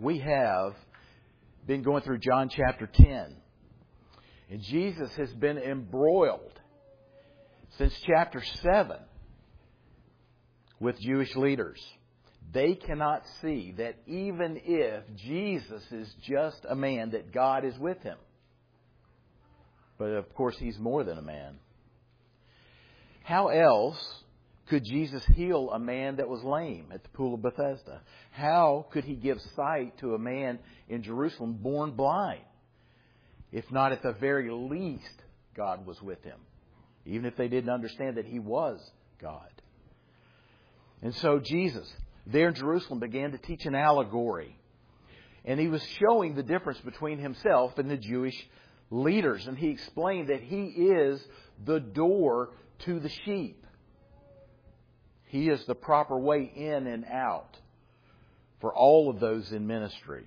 we have been going through John chapter 10. And Jesus has been embroiled since chapter 7 with Jewish leaders. They cannot see that even if Jesus is just a man, that God is with him. But of course, he's more than a man. How else could Jesus heal a man that was lame at the pool of Bethesda? How could he give sight to a man in Jerusalem born blind? If not, at the very least, God was with him. Even if they didn't understand that he was God. And so Jesus, there in Jerusalem, began to teach an allegory. And he was showing the difference between himself and the Jewish leaders. And he explained that he is the door to the sheep. He is the proper way in and out for all of those in ministry.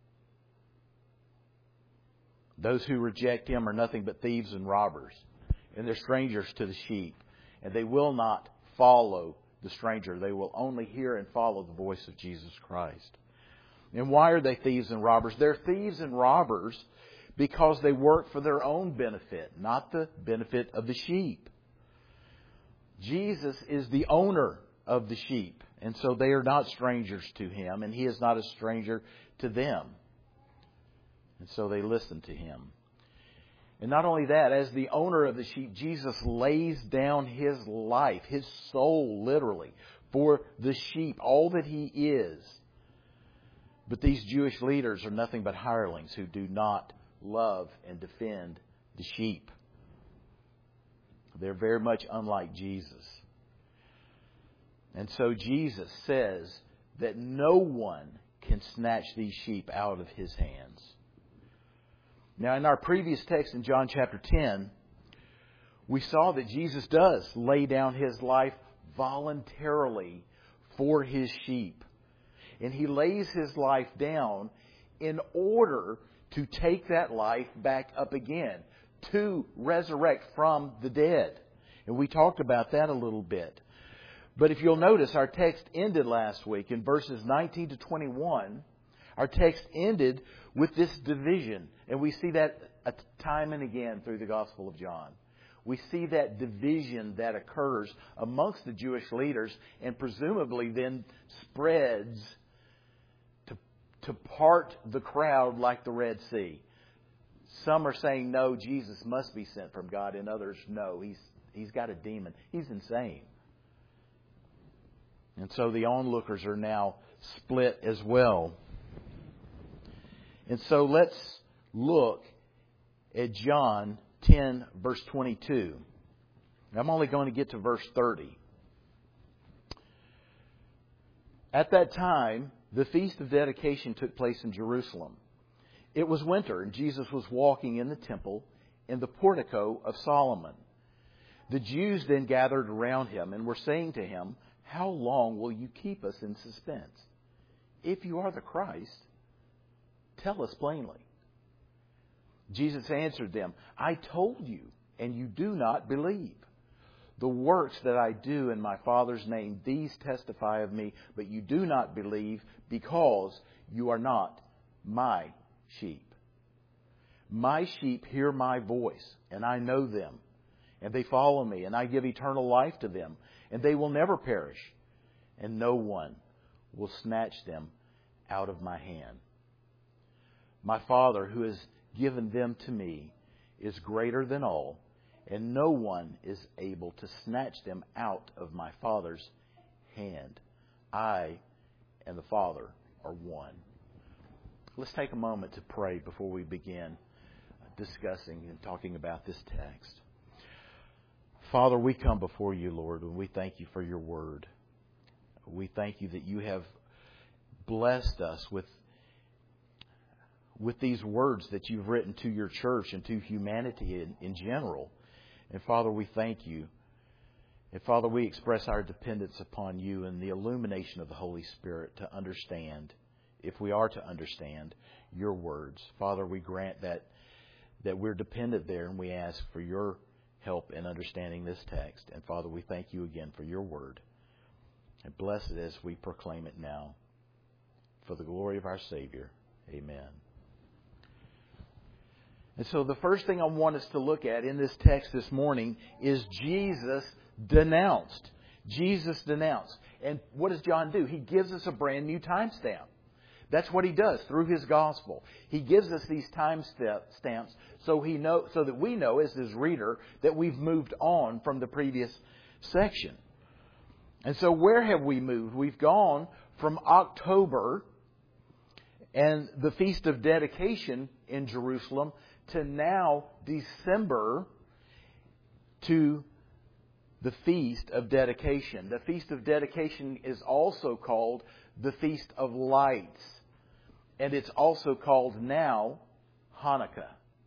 Those who reject him are nothing but thieves and robbers. And they're strangers to the sheep. And they will not follow the stranger. They will only hear and follow the voice of Jesus Christ. And why are they thieves and robbers? They're thieves and robbers because they work for their own benefit, not the benefit of the sheep. Jesus is the owner of the sheep. And so they are not strangers to him. And he is not a stranger to them. And so they listen to him. And not only that, as the owner of the sheep, Jesus lays down his life, his soul literally, for the sheep, all that he is. But these Jewish leaders are nothing but hirelings who do not love and defend the sheep. They're very much unlike Jesus. And so Jesus says that no one can snatch these sheep out of his hands. Now, in our previous text in John chapter 10, we saw that Jesus does lay down his life voluntarily for his sheep. And he lays his life down in order to take that life back up again, to resurrect from the dead. And we talked about that a little bit. But if you'll notice, our text ended last week in verses 19 to 21. Our text ended with this division. And we see that time and again through the Gospel of John. We see that division that occurs amongst the Jewish leaders and presumably then spreads to part the crowd like the Red Sea. Some are saying, no, Jesus must be sent from God. And others, no, he's got a demon. He's insane. And so the onlookers are now split as well. And so let's look at John 10, verse 22. I'm only going to get to verse 30. At that time, the Feast of Dedication took place in Jerusalem. It was winter, and Jesus was walking in the temple in the portico of Solomon. The Jews then gathered around him and were saying to him, "How long will you keep us in suspense? If you are the Christ, tell us plainly." Jesus answered them, "I told you, and you do not believe. The works that I do in my Father's name, these testify of me, but you do not believe because you are not my sheep. My sheep hear my voice, and I know them, and they follow me, and I give eternal life to them, and they will never perish, and no one will snatch them out of my hand. My Father, who has given them to me, is greater than all, and no one is able to snatch them out of my Father's hand. I and the Father are one." Let's take a moment to pray before we begin discussing and talking about this text. Father, we come before you, Lord, and we thank you for your word. We thank you that you have blessed us with these words that you've written to your church and to humanity in general. And Father, we thank you. And Father, we express our dependence upon you and the illumination of the Holy Spirit to understand, if we are to understand, your words. Father, we grant that we're dependent there, and we ask for your help in understanding this text. And Father, we thank you again for your word. And bless it as we proclaim it now. for the glory of our Savior. Amen. And so the first thing I want us to look at in this text this morning is Jesus denounced. Jesus denounced. And what does John do? He gives us a brand new timestamp. That's what he does through his gospel. He gives us these time stamps so that we know as his reader that we've moved on from the previous section. And so where have we moved? We've gone from October and the Feast of Dedication in Jerusalem to now December to the Feast of Dedication. The Feast of Dedication is also called the Feast of Lights. And it's also called now Hanukkah.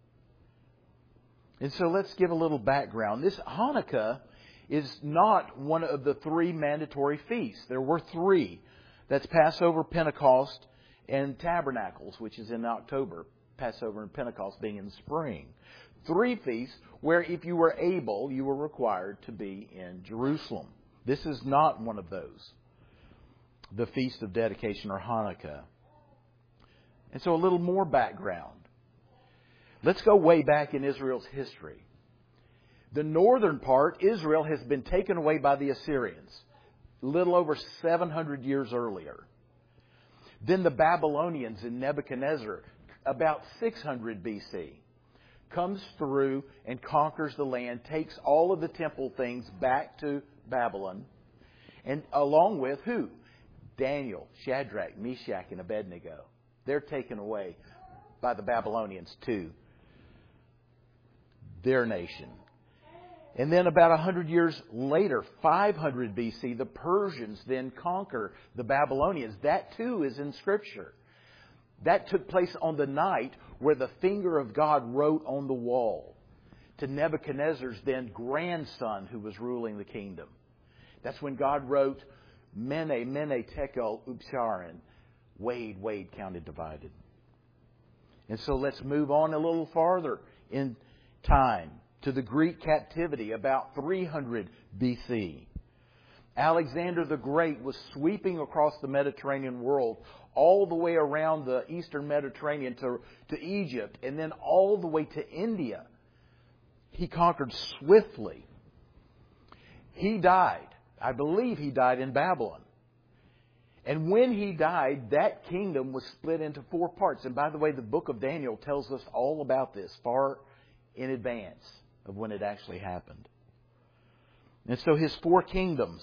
And so let's give a little background. This Hanukkah is not one of the three mandatory feasts. There were three. That's Passover, Pentecost, and Tabernacles, which is in October. Passover and Pentecost being in the spring. Three feasts where if you were able, you were required to be in Jerusalem. This is not one of those. The Feast of Dedication or Hanukkah. And so a little more background. Let's go way back in Israel's history. The northern part, Israel, has been taken away by the Assyrians a little over 700 years earlier. Then the Babylonians in Nebuchadnezzar, about 600 BC, comes through and conquers the land, takes all of the temple things back to Babylon, and along with who? Daniel, Shadrach, Meshach, and Abednego. They're taken away by the Babylonians to their nation. And then about 100 years later, 500 BC, the Persians then conquer the Babylonians. That too is in Scripture. That took place on the night where the finger of God wrote on the wall to Nebuchadnezzar's then grandson who was ruling the kingdom. That's when God wrote, Mene, Mene, Tekel, Upsharin. Weighed, weighed, counted, divided. And so let's move on a little farther in time to the Greek captivity about 300 BC. Alexander the Great was sweeping across the Mediterranean world all the way around the eastern Mediterranean to Egypt and then all the way to India. He conquered swiftly. He died. I believe he died in Babylon. And when he died, that kingdom was split into four parts. And by the way, the book of Daniel tells us all about this far in advance of when it actually happened. And so his four kingdoms,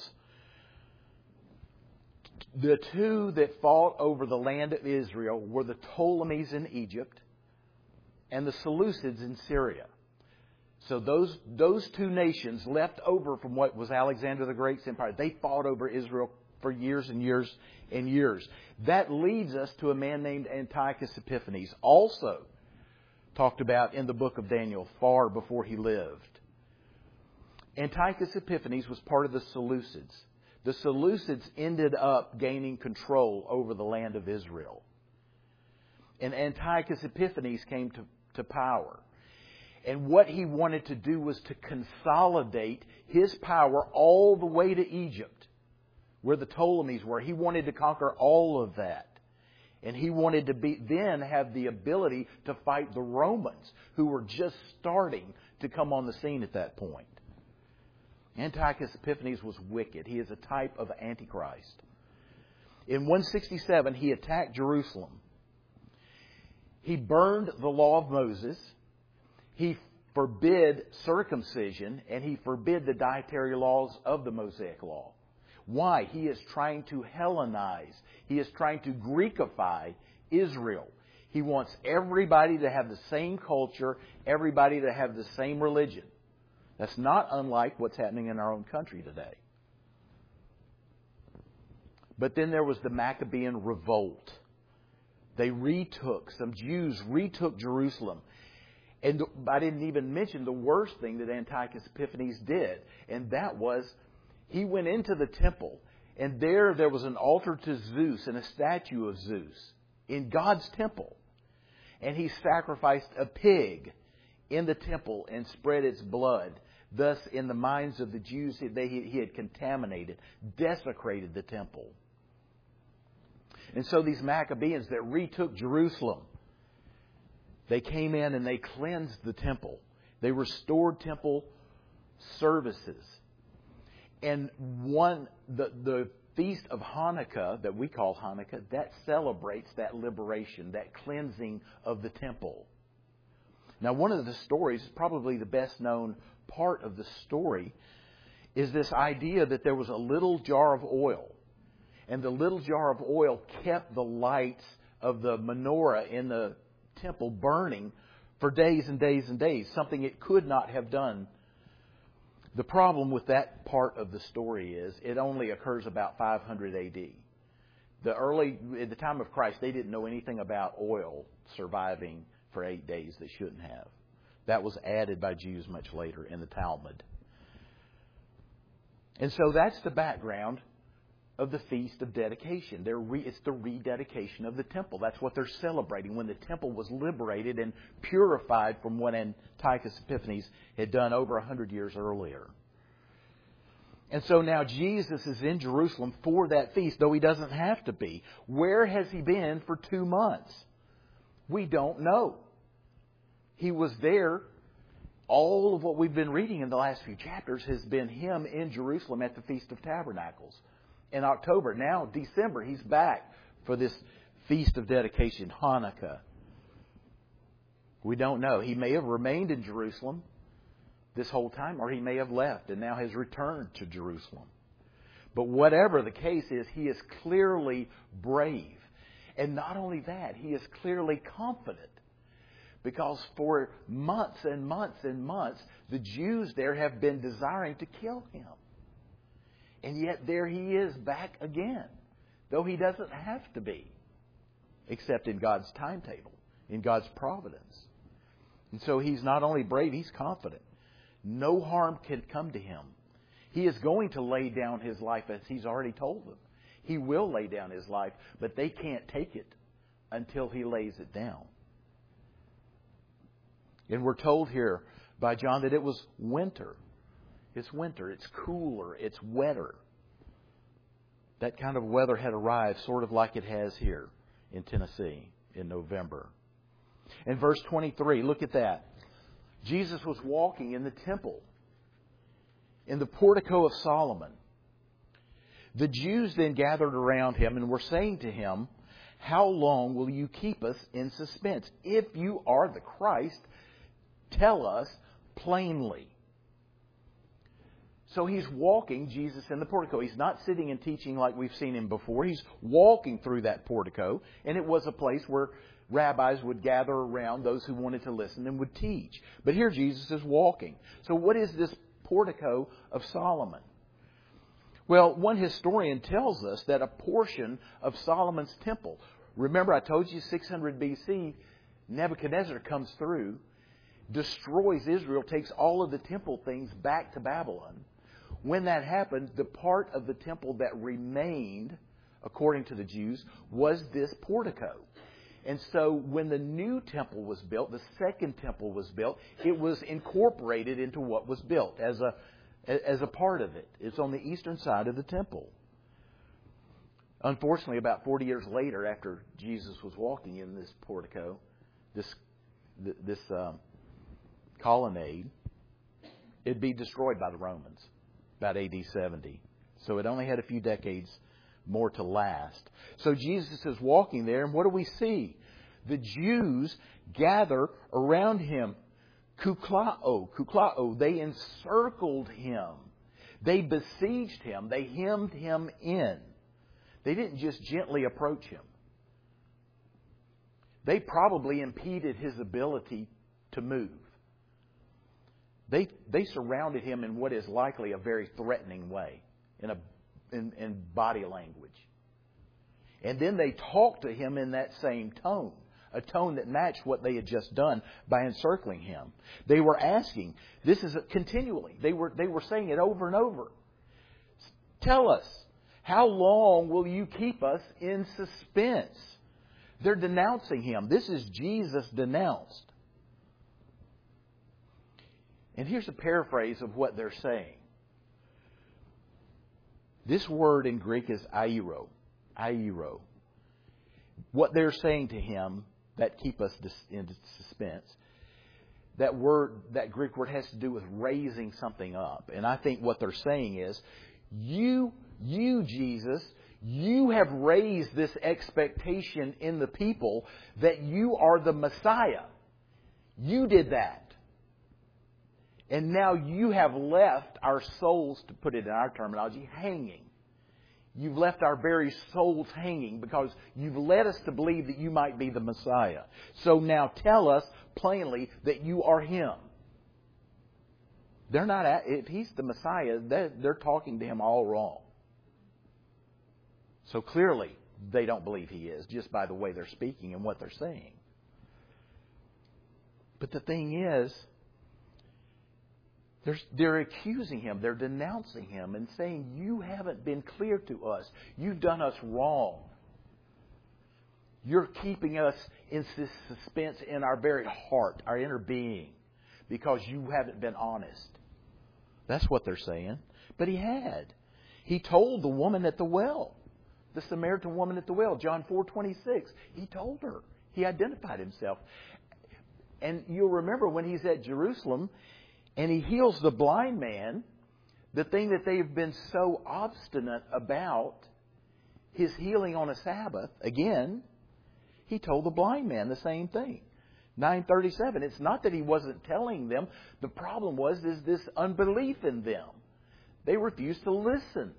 the two that fought over the land of Israel were the Ptolemies in Egypt and the Seleucids in Syria. So those two nations left over from what was Alexander the Great's empire, they fought over Israel for years and years and years. That leads us to a man named Antiochus Epiphanes, also talked about in the book of Daniel far before he lived. Antiochus Epiphanes was part of the Seleucids. The Seleucids ended up gaining control over the land of Israel. And Antiochus Epiphanes came to power. And what he wanted to do was to consolidate his power all the way to Egypt, where the Ptolemies were. He wanted to conquer all of that. And he wanted to then have the ability to fight the Romans, who were just starting to come on the scene at that point. Antiochus Epiphanes was wicked. He is a type of Antichrist. In 167, he attacked Jerusalem. He burned the law of Moses. He forbid circumcision, and he forbid the dietary laws of the Mosaic law. Why? He is trying to Hellenize. He is trying to Greekify Israel. He wants everybody to have the same culture, everybody to have the same religion. That's not unlike what's happening in our own country today. But then there was the Maccabean revolt. Some Jews retook Jerusalem. And I didn't even mention the worst thing that Antiochus Epiphanes did. And that was, he went into the temple. And there was an altar to Zeus and a statue of Zeus in God's temple. And he sacrificed a pig in the temple and spread its blood. Thus, in the minds of the Jews, he had contaminated, desecrated the temple. And so these Maccabees that retook Jerusalem, they came in and they cleansed the temple. They restored temple services. And the Feast of Hanukkah, that we call Hanukkah, that celebrates that liberation, that cleansing of the temple. Now, one of the stories, probably the best known part of the story, is this idea that there was a little jar of oil. And the little jar of oil kept the lights of the menorah in the temple burning for days and days and days, something it could not have done. The problem with that part of the story is it only occurs about 500 A.D. At the time of Christ, they didn't know anything about oil surviving for 8 days they shouldn't have. That was added by Jews much later in the Talmud. And so that's the background of the Feast of Dedication. It's the rededication of the temple. That's what they're celebrating, when the temple was liberated and purified from what Antiochus Epiphanes had done over 100 years earlier. And so now Jesus is in Jerusalem for that feast, though He doesn't have to be. Where has He been for 2 months? We don't know. He was there. All of what we've been reading in the last few chapters has been Him in Jerusalem at the Feast of Tabernacles. In October, now December, He's back for this Feast of Dedication, Hanukkah. We don't know. He may have remained in Jerusalem this whole time, or He may have left and now has returned to Jerusalem. But whatever the case is, He is clearly brave. And not only that, He is clearly confident. Because for months and months and months, the Jews there have been desiring to kill Him. And yet there He is back again, though He doesn't have to be, except in God's timetable, in God's providence. And so He's not only brave, He's confident. No harm can come to Him. He is going to lay down His life, as He's already told them. He will lay down His life, but they can't take it until He lays it down. And we're told here by John that it was winter. It's winter. It's cooler. It's wetter. That kind of weather had arrived, sort of like it has here in Tennessee in November. In verse 23, look at that. Jesus was walking in the temple, in the portico of Solomon. The Jews then gathered around Him and were saying to Him, "How long will you keep us in suspense? If you are the Christ, tell us plainly." So He's walking, Jesus, in the portico. He's not sitting and teaching like we've seen Him before. He's walking through that portico. And it was a place where rabbis would gather around those who wanted to listen and would teach. But here Jesus is walking. So what is this portico of Solomon? Well, one historian tells us that a portion of Solomon's temple. Remember, I told you 600 BC, Nebuchadnezzar comes through, destroys Israel, takes all of the temple things back to Babylon. When that happened, the part of the temple that remained, according to the Jews, was this portico. And so when the new temple was built, the second temple was built, it was incorporated into what was built as a part of it. It's on the eastern side of the temple. Unfortunately, about 40 years later, after Jesus was walking in this portico, this colonnade, it'd be destroyed by the Romans about AD 70. So it only had a few decades more to last. So Jesus is walking there, and what do we see? The Jews gather around Him. Kuklao. They encircled Him. They besieged Him. They hemmed Him in. They didn't just gently approach Him. They probably impeded His ability to move. They surrounded Him in what is likely a very threatening way, in body language. And then they talked to Him in that same tone, a tone that matched what they had just done by encircling Him. They were asking, this is continually, they were saying it over and over. Tell us, how long will you keep us in suspense? They're denouncing Him. This is Jesus denounced. And here's a paraphrase of what they're saying. This word in Greek is airo. Airo. what they're saying to him that keep us in suspense, that Greek word has to do with raising something up. And I think what they're saying is, you Jesus, you have raised this expectation in the people that you are the Messiah. You did that. And now you have left our souls, to put it in our terminology, hanging. You've left our very souls hanging because you've led us to believe that you might be the Messiah. So now tell us plainly that you are Him. They're not. If He's the Messiah, they're talking to Him all wrong. So clearly they don't believe He is, just by the way they're speaking and what they're saying. But the thing is, they're accusing Him, they're denouncing Him and saying, you haven't been clear to us. You've done us wrong. You're keeping us in suspense in our very heart, our inner being, because you haven't been honest. That's what they're saying. But He had. He told the woman at the well, the Samaritan woman at the well, John 4:26. He told her. He identified Himself. And you'll remember when He's at Jerusalem and He heals the blind man, the thing that they've been so obstinate about, His healing on a Sabbath, again, He told the blind man the same thing. 9:37. It's not that He wasn't telling them. The problem is this unbelief in them. They refused to listen.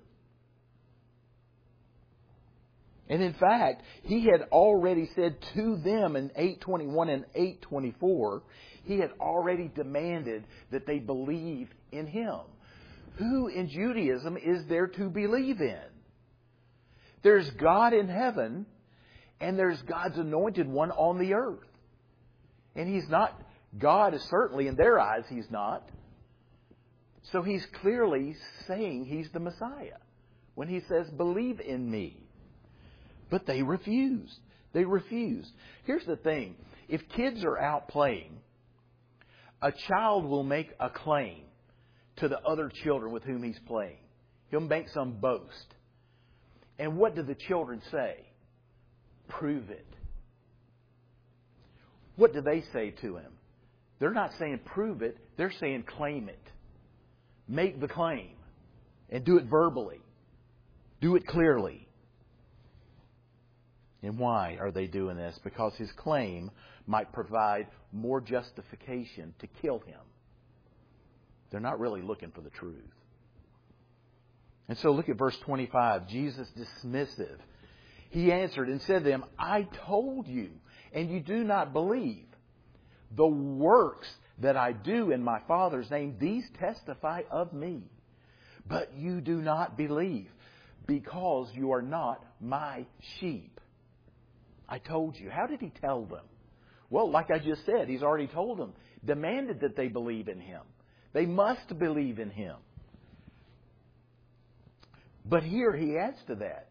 And in fact, He had already said to them in 8:21 and 8:24, He had already demanded that they believe in Him. Who in Judaism is there to believe in? There's God in heaven, and there's God's anointed one on the earth. And He's not, God is certainly in their eyes, He's not. So He's clearly saying He's the Messiah when He says, believe in me. But they refused. They refused. Here's the thing. If kids are out playing, a child will make a claim to the other children with whom he's playing. He'll make some boast. And what do the children say? Prove it. What do they say to him? They're not saying prove it. They're saying claim it. Make the claim. And do it verbally. Do it clearly. And why are they doing this? Because his claim might provide more justification to kill him. They're not really looking for the truth. And so look at verse 25. Jesus dismissive. He answered and said to them, I told you, and you do not believe. The works that I do in my Father's name, these testify of me. But you do not believe, because you are not my sheep. I told you. How did He tell them? Well, like I just said, He's already told them. Demanded that they believe in Him. They must believe in Him. But here He adds to that.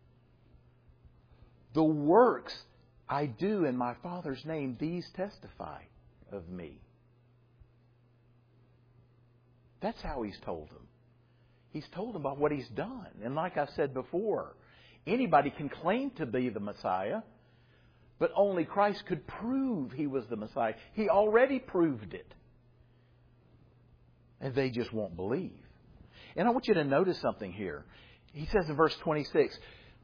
The works I do in my Father's name, these testify of me. That's how He's told them. He's told them about what He's done. And like I said before, anybody can claim to be the Messiah, but only Christ could prove He was the Messiah. He already proved it. And they just won't believe. And I want you to notice something here. He says in verse 26,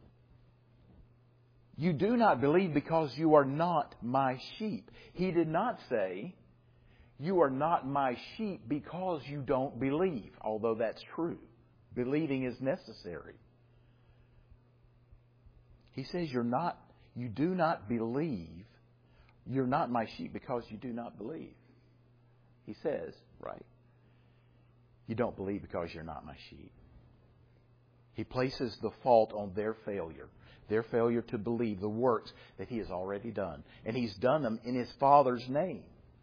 you do not believe because you are not my sheep. He did not say, you are not my sheep because you don't believe, although that's true. Believing is necessary. He says you do not believe, you're not my sheep because you do not believe. He says, right? You don't believe because you're not my sheep. He places the fault on their failure to believe the works that He has already done. And He's done them in His Father's name.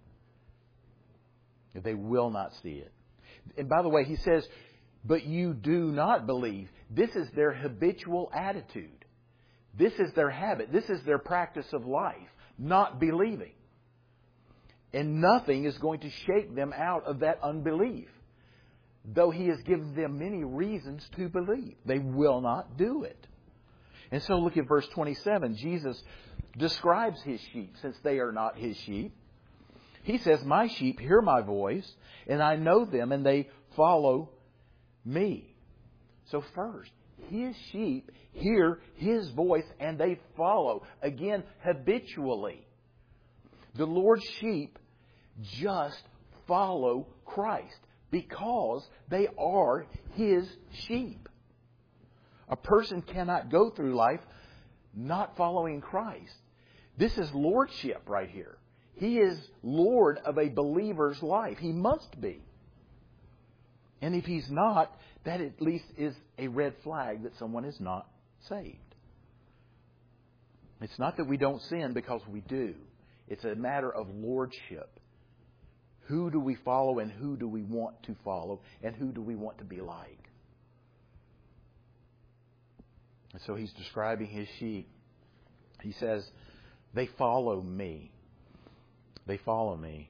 They will not see it. And by the way, He says, but you do not believe. This is their habitual attitude. This is their habit. This is their practice of life, not believing. And nothing is going to shake them out of that unbelief. Though He has given them many reasons to believe, they will not do it. And so look at verse 27. Jesus describes His sheep, since they are not His sheep. He says, my sheep hear my voice, and I know them, and they follow me. So first, His sheep hear His voice, and they follow. Again, habitually. The Lord's sheep just follow Christ because they are His sheep. A person cannot go through life not following Christ. This is lordship right here. He is Lord of a believer's life. He must be. And if He's not, that at least is a red flag that someone is not saved. It's not that we don't sin, because we do. It's a matter of lordship. Who do we follow, and who do we want to follow, and who do we want to be like? And so He's describing His sheep. He says, they follow me. They follow me.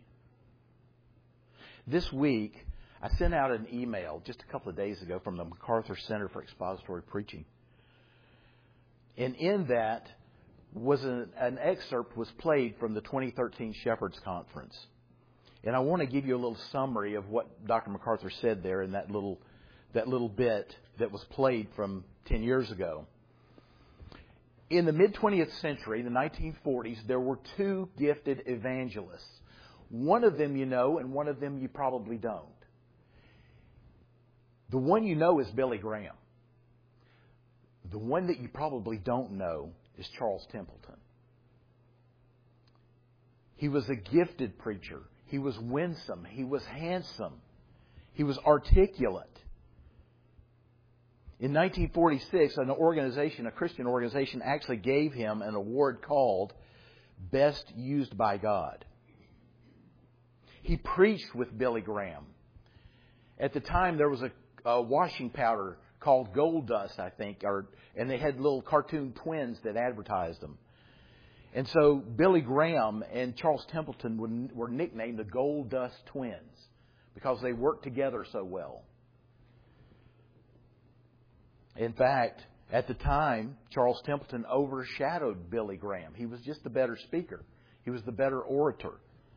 This week, I sent out an email just a couple of days ago from the MacArthur Center for Expository Preaching. And in that was an excerpt was played from the 2013 Shepherds Conference. And I want to give you a little summary of what Dr. MacArthur said there in that little bit that was played from 10 years ago. In the mid-20th century, the 1940s, there were two gifted evangelists. One of them you know, and one of them you probably don't. The one you know is Billy Graham. The one that you probably don't know is Charles Templeton. He was a gifted preacher. He was winsome. He was handsome. He was articulate. In 1946, a Christian organization, actually gave him an award called Best Used by God. He preached with Billy Graham. At the time, there was a washing powder called Gold Dust, I think, and they had little cartoon twins that advertised them. And so Billy Graham and Charles Templeton were nicknamed the Gold Dust Twins because they worked together so well. In fact, at the time, Charles Templeton overshadowed Billy Graham. He was just the better speaker. He was the better orator.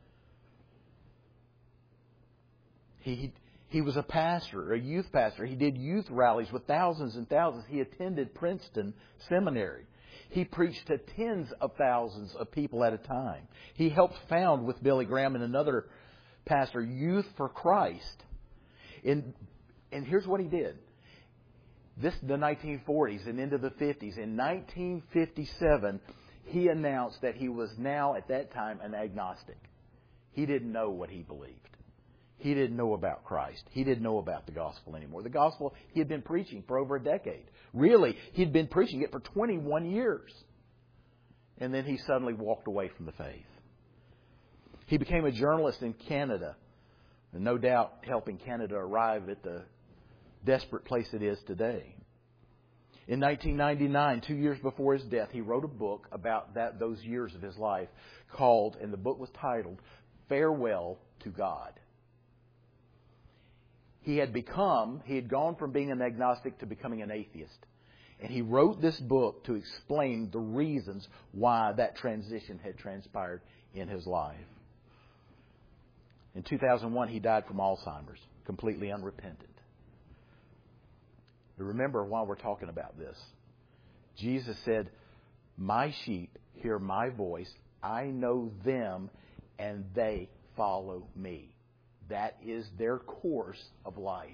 He was a pastor, a youth pastor. He did youth rallies with thousands and thousands. He attended Princeton Seminary. He preached to tens of thousands of people at a time. He helped found with Billy Graham and another pastor, Youth for Christ. And here's what he did. The 1940s and into the 50s. In 1957, he announced that he was now, at that time, an agnostic. He didn't know what he believed. He didn't know about Christ. He didn't know about the gospel anymore. The gospel he had been preaching for over a decade. Really, he'd been preaching it for 21 years. And then he suddenly walked away from the faith. He became a journalist in Canada, and no doubt helping Canada arrive at the desperate place it is today. In 1999, 2 years before his death, he wrote a book about those years of his life and the book was titled, Farewell to God. He had gone from being an agnostic to becoming an atheist. And he wrote this book to explain the reasons why that transition had transpired in his life. In 2001, he died from Alzheimer's, completely unrepentant. But remember, while we're talking about this, Jesus said, my sheep hear my voice. I know them, and they follow me. That is their course of life.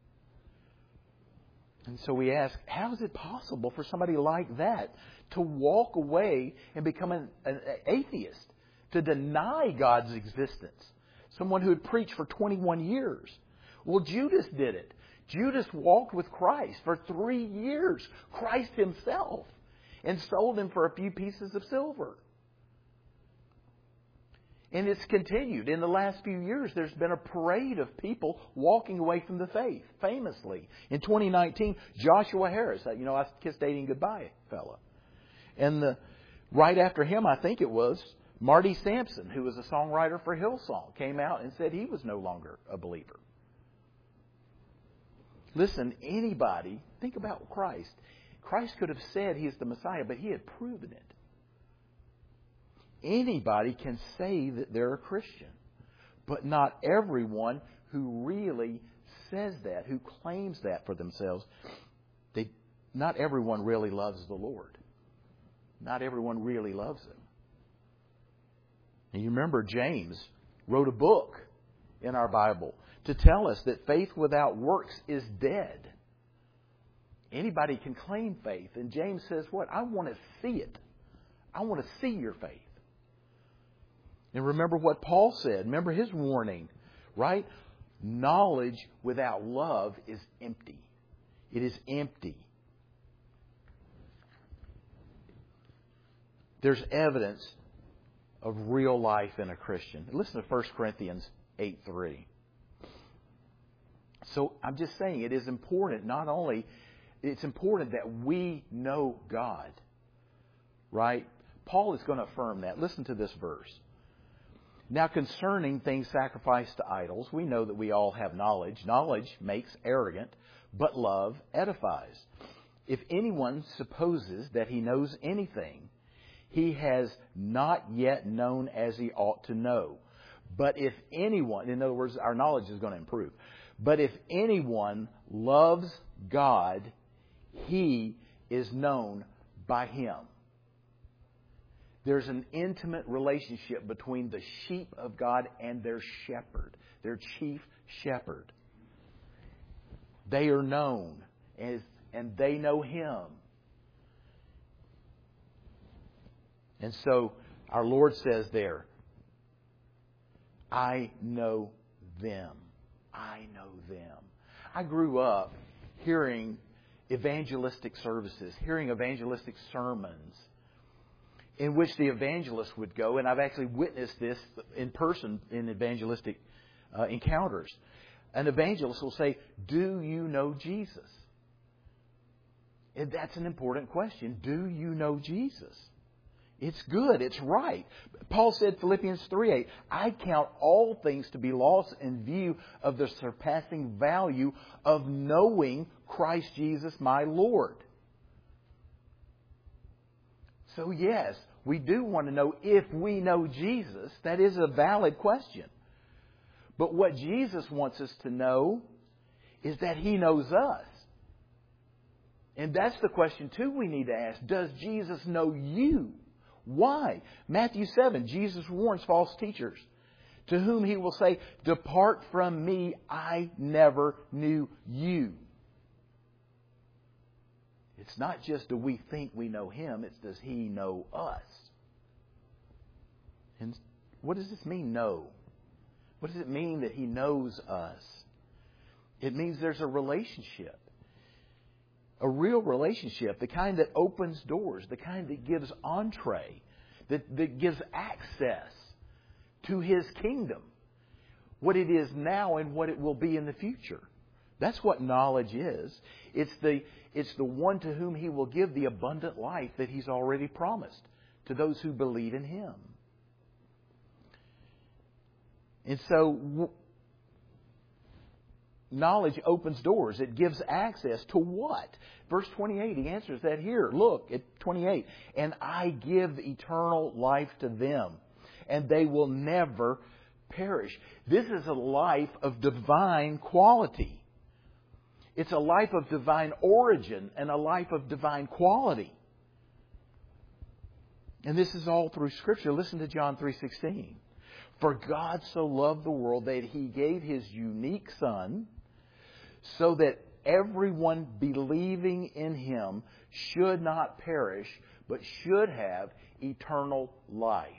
And so we ask, how is it possible for somebody like that to walk away and become an atheist, to deny God's existence? Someone who had preached for 21 years. Well, Judas did it. Judas walked with Christ for 3 years, Christ himself, and sold him for a few pieces of silver. And it's continued. In the last few years, there's been a parade of people walking away from the faith, famously. In 2019, Joshua Harris, I kissed dating goodbye fella. And right after him, I think it was, Marty Sampson, who was a songwriter for Hillsong, came out and said he was no longer a believer. Listen, anybody, think about Christ. Christ could have said He is the Messiah, but He had proven it. Anybody can say that they're a Christian, but not everyone who really says that, who claims that for themselves. Not everyone really loves the Lord. Not everyone really loves Him. And you remember James wrote a book in our Bible to tell us that faith without works is dead. Anybody can claim faith. And James says what? I want to see it. I want to see your faith. And remember what Paul said. Remember his warning, right? Knowledge without love is empty. It is empty. There's evidence of real life in a Christian. Listen to 1 Corinthians 8:3. So I'm just saying it is important, not only, it's important that we know God. Right? Paul is going to affirm that. Listen to this verse. Now concerning things sacrificed to idols, we know that we all have knowledge. Knowledge makes arrogant, but love edifies. If anyone supposes that he knows anything, he has not yet known as he ought to know. But if anyone, in other words, our knowledge is going to improve. But if anyone loves God, he is known by Him. There's an intimate relationship between the sheep of God and their shepherd, their chief shepherd. They are known, and they know Him. And so our Lord says there, I know them. I know them. I grew up hearing evangelistic services, hearing evangelistic sermons in which the evangelist would go, and I've actually witnessed this in person in evangelistic encounters. An evangelist will say, do you know Jesus? And that's an important question. Do you know Jesus? It's good. It's right. Paul said, Philippians 3:8, I count all things to be lost in view of the surpassing value of knowing Christ Jesus my Lord. So yes, we do want to know if we know Jesus. That is a valid question. But what Jesus wants us to know is that He knows us. And that's the question too we need to ask. Does Jesus know you? Why? Matthew 7, Jesus warns false teachers, to whom He will say, depart from me, I never knew you. It's not just do we think we know Him, it's does He know us? And what does this mean, know? What does it mean that He knows us? It means there's a relationship. A real relationship, the kind that opens doors, the kind that gives entree, that gives access to His kingdom. What it is now and what it will be in the future. That's what knowledge is. It's the one to whom He will give the abundant life that He's already promised to those who believe in Him. And so knowledge opens doors. It gives access to what? Verse 28, He answers that here. Look at 28. And I give eternal life to them, and they will never perish. This is a life of divine quality. It's a life of divine origin and a life of divine quality. And this is all through Scripture. Listen to John 3:16. For God so loved the world that He gave His unique Son, so that everyone believing in Him should not perish, but should have eternal life.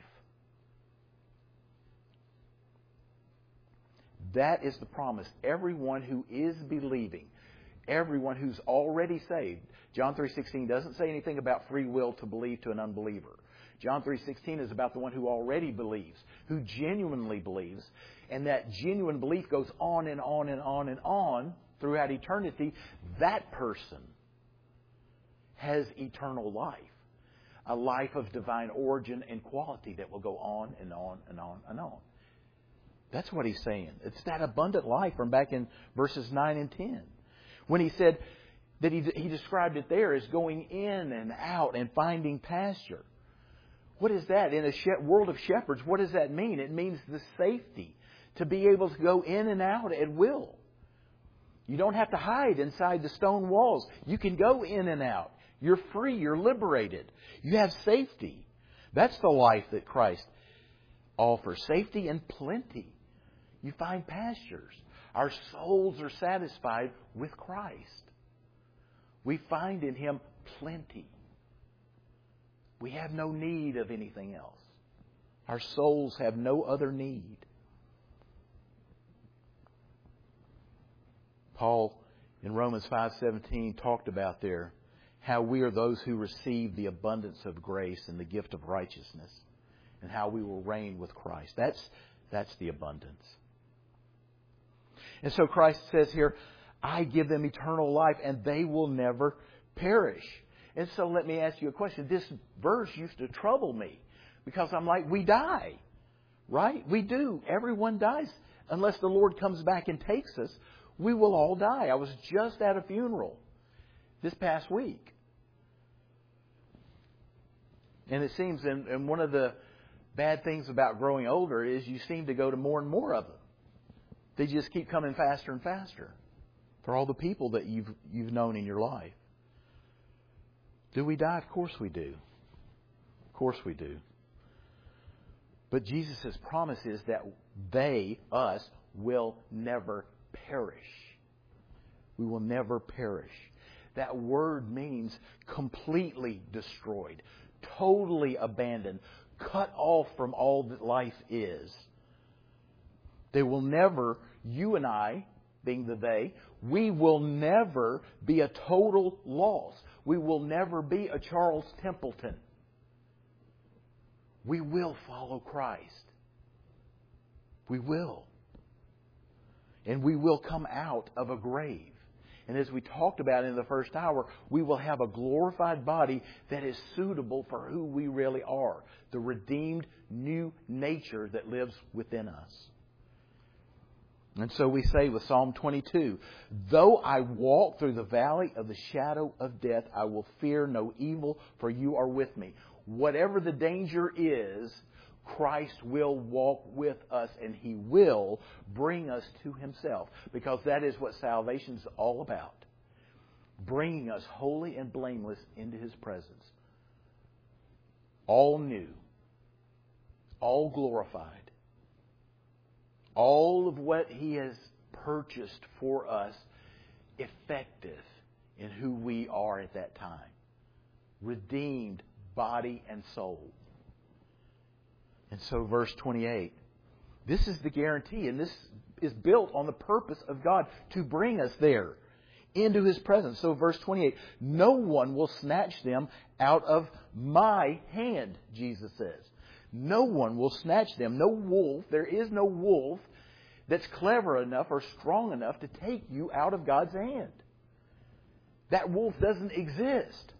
That is the promise. Everyone who is believing, everyone who's already saved. John 3:16 doesn't say anything about free will to believe to an unbeliever. John 3:16 is about the one who already believes, who genuinely believes, and that genuine belief goes on and on and on and on throughout eternity. That person has eternal life, a life of divine origin and quality that will go on and on and on and on. That's what He's saying. It's that abundant life from back in verses 9 and 10. When He said, that he described it there as going in and out and finding pasture. What is that? In a world of shepherds, what does that mean? It means the safety to be able to go in and out at will. You don't have to hide inside the stone walls. You can go in and out. You're free. You're liberated. You have safety. That's the life that Christ offers. Safety and plenty. You find pastures. Our souls are satisfied with Christ. We find in Him plenty. We have no need of anything else. Our souls have no other need. Paul in Romans 5:17 talked about there how we are those who receive the abundance of grace and the gift of righteousness, and how we will reign with Christ. That's the abundance. And so Christ says here, I give them eternal life and they will never perish. And so let me ask you a question. This verse used to trouble me because I'm like, we die, right? We do. Everyone dies. Unless the Lord comes back and takes us, we will all die. I was just at a funeral this past week. And it seems, and one of the bad things about growing older is you seem to go to more and more of them. They just keep coming faster and faster for all the people that you've known in your life. Do we die? Of course we do. Of course we do. But Jesus' promise is that they, us, will never perish. We will never perish. That word means completely destroyed, totally abandoned, cut off from all that life is. They will never, you and I, being the they, we will never be a total loss. We will never be a Charles Templeton. We will follow Christ. We will. And we will come out of a grave. And as we talked about in the first hour, we will have a glorified body that is suitable for who we really are. The redeemed new nature that lives within us. And so we say with Psalm 22, though I walk through the valley of the shadow of death, I will fear no evil, for you are with me. Whatever the danger is, Christ will walk with us and He will bring us to Himself. Because that is what salvation is all about. Bringing us holy and blameless into His presence. All new. All glorified. All of what He has purchased for us effective in who we are at that time. Redeemed body and soul. And so verse 28, this is the guarantee, and this is built on the purpose of God to bring us there into His presence. So verse 28, no one will snatch them out of my hand, Jesus says. No one will snatch them. No wolf, there is no wolf that's clever enough or strong enough to take you out of God's hand. That wolf doesn't exist.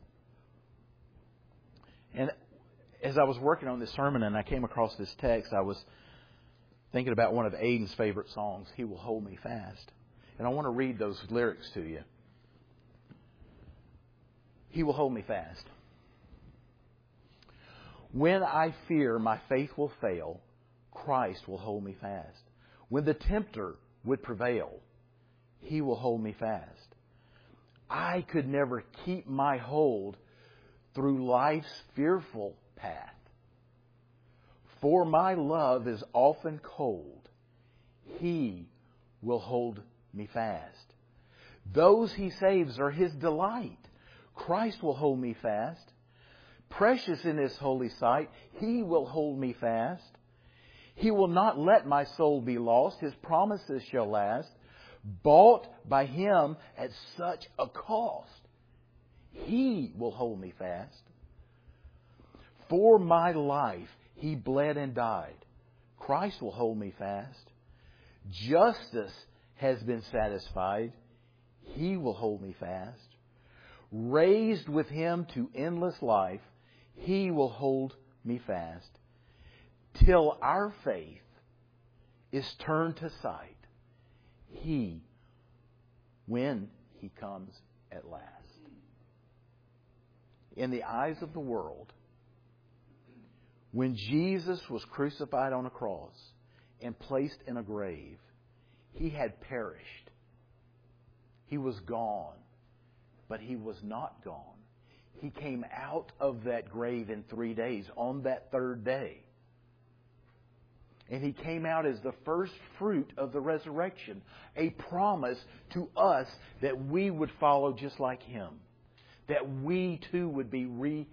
And as I was working on this sermon and I came across this text, I was thinking about one of Aiden's favorite songs, He Will Hold Me Fast. And I want to read those lyrics to you. He will hold me fast. When I fear my faith will fail, Christ will hold me fast. When the tempter would prevail, He will hold me fast. I could never keep my hold through life's fearful path. For my love is often cold. He will hold me fast. Those He saves are His delight. Christ will hold me fast. Precious in His holy sight, He will hold me fast. He will not let my soul be lost. His promises shall last. Bought by Him at such a cost. He will hold me fast. For my life He bled and died. Christ will hold me fast. Justice has been satisfied. He will hold me fast. Raised with Him to endless life, He will hold me fast. Till our faith is turned to sight, He, when He comes at last. In the eyes of the world, when Jesus was crucified on a cross and placed in a grave, He had perished. He was gone. But He was not gone. He came out of that grave in 3 days, on that third day. And He came out as the first fruit of the resurrection, a promise to us that we would follow just like Him, that we too would be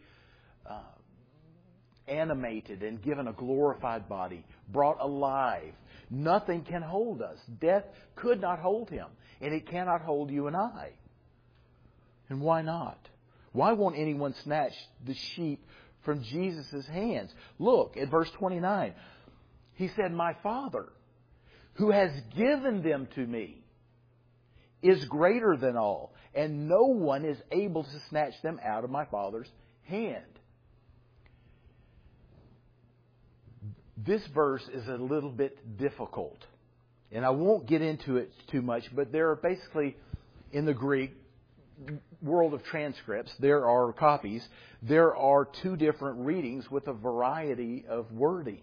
animated and given a glorified body, brought alive. Nothing can hold us. Death could not hold Him, and it cannot hold you and I. And why not? Why won't anyone snatch the sheep from Jesus' hands? Look at verse 29. He said, "My Father, who has given them to me, is greater than all, and no one is able to snatch them out of my Father's hand." This verse is a little bit difficult, and I won't get into it too much, but there are basically, in the Greek world of transcripts, there are copies, there are two different readings with a variety of wording.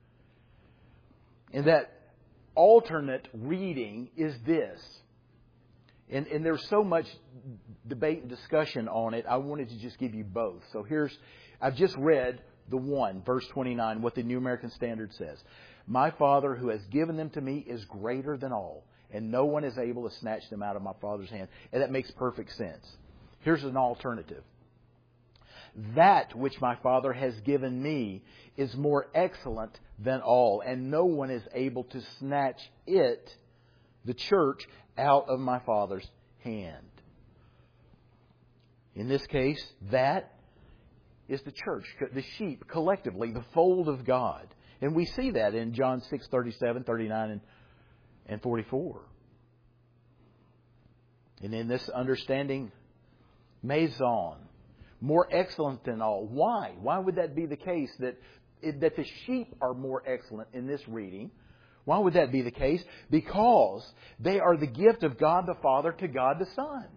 And that alternate reading is this. And there's so much debate and discussion on it, I wanted to just give you both. So I've just read the one, verse 29, what the New American Standard says. "My Father who has given them to me is greater than all, and no one is able to snatch them out of my Father's hand." And that makes perfect sense. Here's an alternative. "That which my Father has given me is more excellent than all, and no one is able to snatch it," the church, "out of my Father's hand." In this case, that is the church, the sheep, collectively, the fold of God. And we see that in John 6:37, 39, and 44. And in this understanding, Maison, more excellent than all. Why? Why would that be the case, that the sheep are more excellent in this reading? Why would that be the case? Because they are the gift of God the Father to God the Son.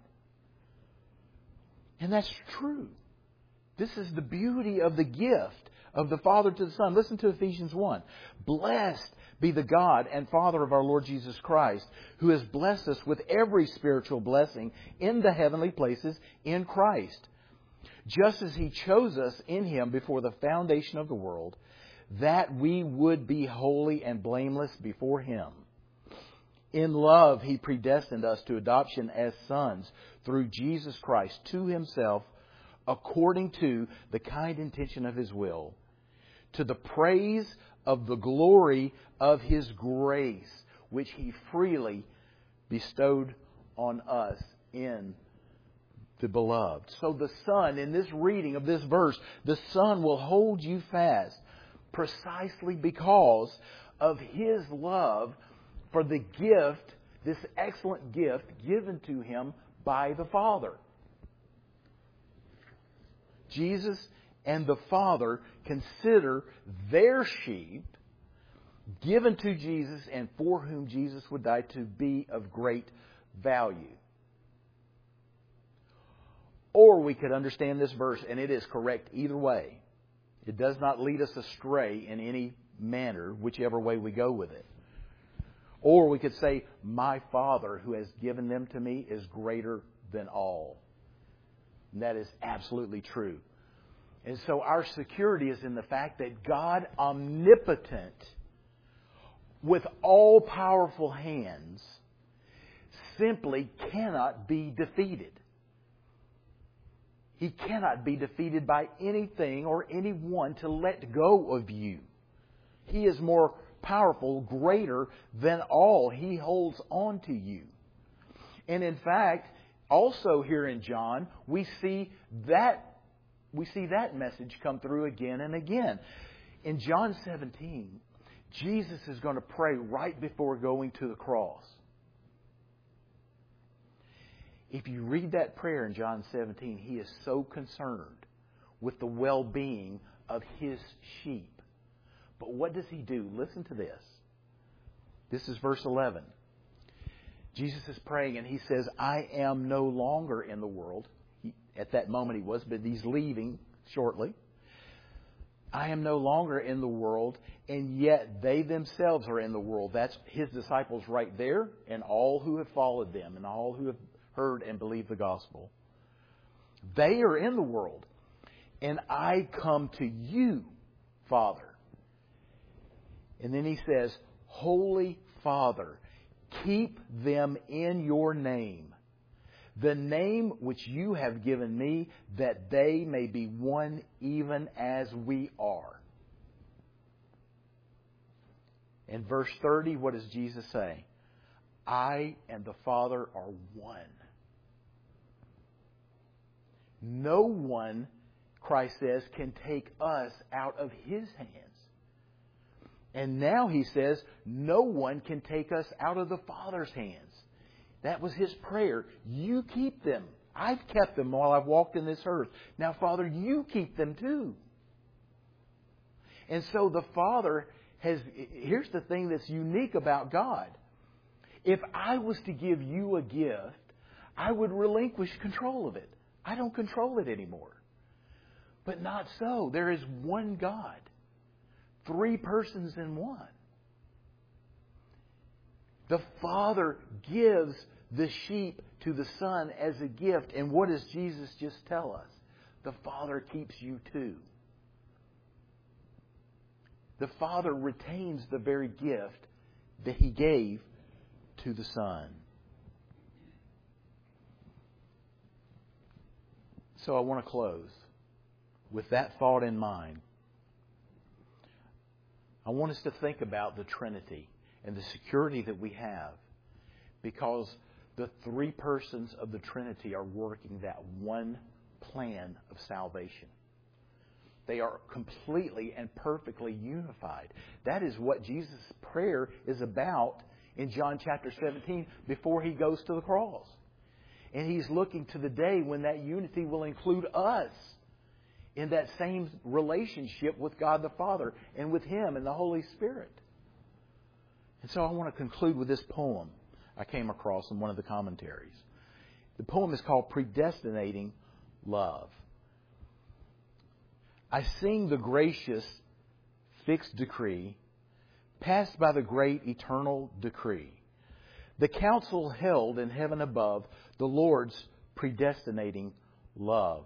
And that's true. This is the beauty of the gift of the Father to the Son. Listen to Ephesians 1. "Blessed be the God and Father of our Lord Jesus Christ, who has blessed us with every spiritual blessing in the heavenly places in Christ, just as He chose us in Him before the foundation of the world, that we would be holy and blameless before Him. In love He predestined us to adoption as sons through Jesus Christ to Himself, according to the kind intention of His will, to the praise of the glory of His grace, which He freely bestowed on us in the Beloved." So the Son, in this reading of this verse, the Son will hold you fast precisely because of His love for the gift, this excellent gift given to Him by the Father. Jesus and the Father consider their sheep, given to Jesus and for whom Jesus would die, to be of great value. Or we could understand this verse, and it is correct either way. It does not lead us astray in any manner, whichever way we go with it. Or we could say, "My Father who has given them to me is greater than all." And that is absolutely true. And so our security is in the fact that God, omnipotent, with all-powerful hands, simply cannot be defeated. He cannot be defeated by anything or anyone to let go of you. He is more powerful, greater than all. He holds on to you. And in fact, also here in John, we see that message come through again and again. In John 17, Jesus is going to pray right before going to the cross. If you read that prayer in John 17, He is so concerned with the well-being of His sheep. But what does He do? Listen to this. This is verse 11. Jesus is praying and He says, I am no longer in the world. At that moment He was, but He's leaving shortly. I am no longer in the world, and yet they themselves are in the world. That's His disciples right there, and all who have followed them, and all who have heard and believed the gospel. They are in the world, and I come to you, Father. And then He says, Holy Father, keep them in your name, the name which you have given me, that they may be one even as we are. In verse 30, what does Jesus say? I and the Father are one. No one, Christ says, can take us out of His hands. And now He says, no one can take us out of the Father's hands. That was His prayer. You keep them. I've kept them while I've walked in this earth. Now, Father, you keep them too. And so the Father has... Here's the thing that's unique about God. If I was to give you a gift, I would relinquish control of it. I don't control it anymore. But not so. There is one God. 3 persons in one. The Father gives the sheep to the Son as a gift. And what does Jesus just tell us? The Father keeps you too. The Father retains the very gift that He gave to the Son. So I want to close with that thought in mind. I want us to think about the Trinity and the security that we have, because the 3 persons of the Trinity are working that one plan of salvation. They are completely and perfectly unified. That is what Jesus' prayer is about in John chapter 17 before He goes to the cross. And He's looking to the day when that unity will include us in that same relationship with God the Father and with Him and the Holy Spirit. And so I want to conclude with this poem I came across in one of the commentaries. The poem is called Predestinating Love. I sing the gracious fixed decree passed by the great eternal decree. The council held in heaven above, the Lord's predestinating love.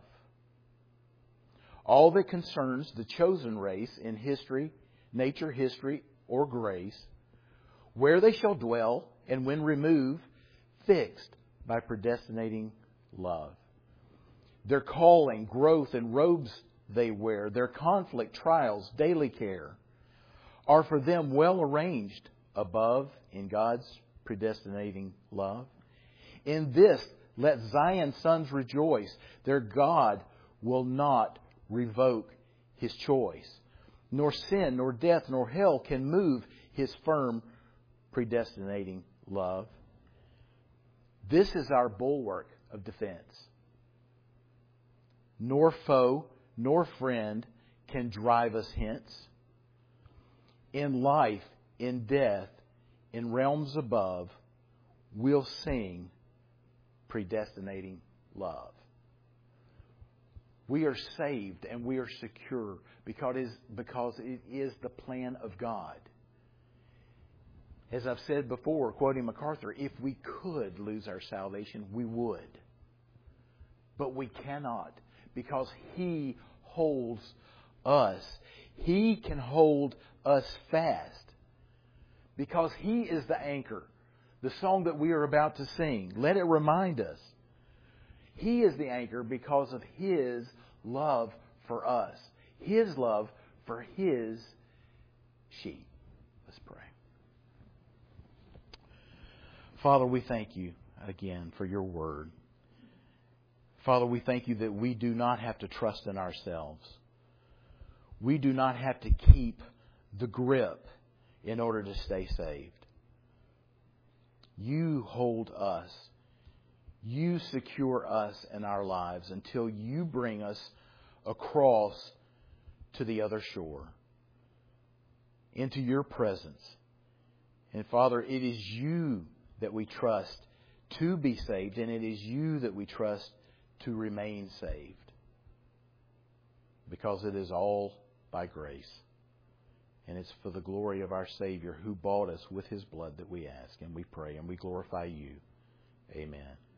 All that concerns the chosen race in history, nature, history, or grace, where they shall dwell and when removed, fixed by predestinating love. Their calling, growth, and robes they wear, their conflict, trials, daily care, are for them well arranged above in God's predestinating love. In this, let Zion's sons rejoice. Their God will not revoke His choice. Nor sin, nor death, nor hell can move His firm predestinating love. This is our bulwark of defense. Nor foe, nor friend can drive us hence. In life, in death, in realms above, we'll sing predestinating love. We are saved and we are secure because it is the plan of God. As I've said before, quoting MacArthur, if we could lose our salvation, we would. But we cannot, because He holds us. He can hold us fast because He is the anchor. The song that we are about to sing, let it remind us. He is the anchor because of His love for us. His love for His sheep. Let's pray. Father, we thank You again for Your word. Father, we thank You that we do not have to trust in ourselves. We do not have to keep the grip in order to stay saved. You hold us. You secure us in our lives until You bring us across to the other shore, into Your presence. And Father, it is You that we trust to be saved, and it is you that we trust to remain saved. Because it is all by grace. And it's for the glory of our Savior who bought us with His blood that we ask and we pray and we glorify you. Amen.